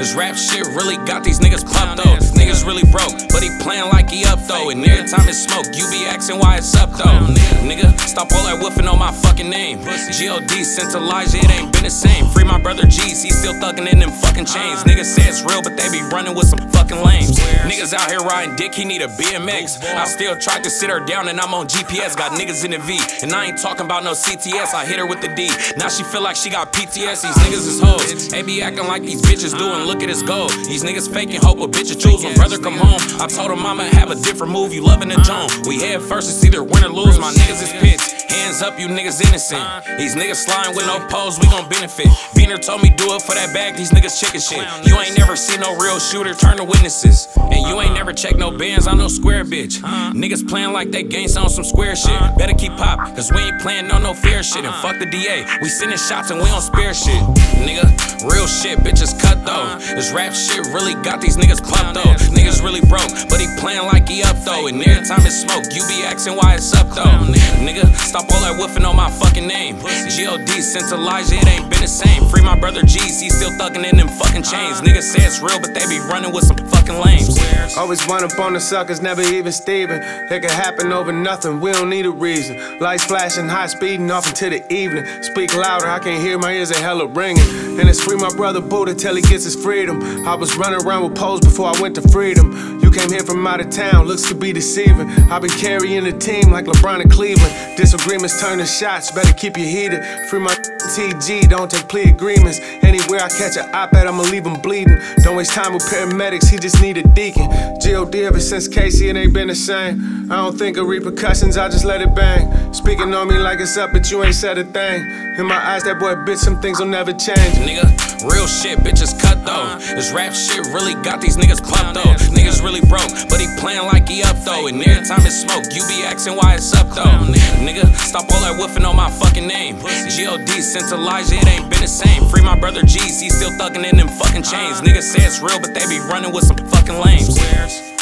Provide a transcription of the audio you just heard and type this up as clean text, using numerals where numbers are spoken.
This rap shit really got these niggas pumped though. Niggas really broke, but he playing like he up though. And every time it's smoke, you be asking why it's up though. Nigga, stop all that woofing on my fucking name. G.O.D. since Elijah, it ain't been the same. Free my brother G's, he still thugging in them fucking chains. Niggas say it's real, but they be running with some fucking lames. Niggas out here riding dick, he need a BMX. I still tried to sit her down and I'm on GPS. Got niggas in the V, and I ain't talking about no CTS. I hit her with the D, now she feel like she got PTS. These niggas is hoes, they be acting like these bitches doing. Look at his goal. These niggas faking hope with bitches choose. When brother come home, I told him I'ma have a different move. You loving the Joan, we head first, it's either win or lose. My niggas is pissed. Hands up, you niggas innocent. These niggas slime with no pose, we gon' benefit. Beaner told me do it for that bag, these niggas chicken shit. You ain't never seen no real shooter turn to witnesses. And you ain't never checked no bands on no square bitch. Niggas playing like they gangsta on some square shit. Better keep pop, cause we ain't playing on no fair shit. And fuck the DA, we sending shots and we don't spare shit. Nigga, real shit, bitches cut though. This rap shit really got these niggas pumped though. Niggas really broke, but he playing like he up though. And every time it's smoke, you be asking why it's up though. Nigga, stop all that woofing on my fucking name. G.O.D. since Elijah, it ain't been the same. Free my brother G's, he still thugging in them fucking chains. Niggas say it's real, but they be running with some fucking lames. Always one up on the suckers, never even Steven. It could happen over nothing, we don't need a reason. Lights flashing, high speeding off into the evening. Speak louder, I can't hear, my ears are hella ringing. And it's free my brother Buddha till he gets his freedom. I was running around with poles before I went to freedom. You came here from out of town, looks could be deceiving. I been carrying the team like LeBron in Cleveland. Disagreements turn to shots, better keep you heated. Free my TG, don't take plea agreements. Anywhere I catch an op at, I'ma leave him bleeding. Don't waste time with paramedics, he just need a deacon. G.O.D. ever since Casey, it ain't been the same. I don't think of repercussions, I just let it bang. Speaking on me like it's up, but you ain't said a thing. In my eyes, that boy bitch, some things will never change. Nigga, real shit, bitches cut though. This rap shit really got these niggas pumped though. Niggas really broke, but he playing like he up though. And every time it's smoke, you be asking why it's up though. Nigga, stop all that woofing on my fucking name. G.O.D. since Elijah, it ain't been the same. Free my brother G's, he still thugging in them fucking chains. Niggas say it's real, but they be running with some fucking lames.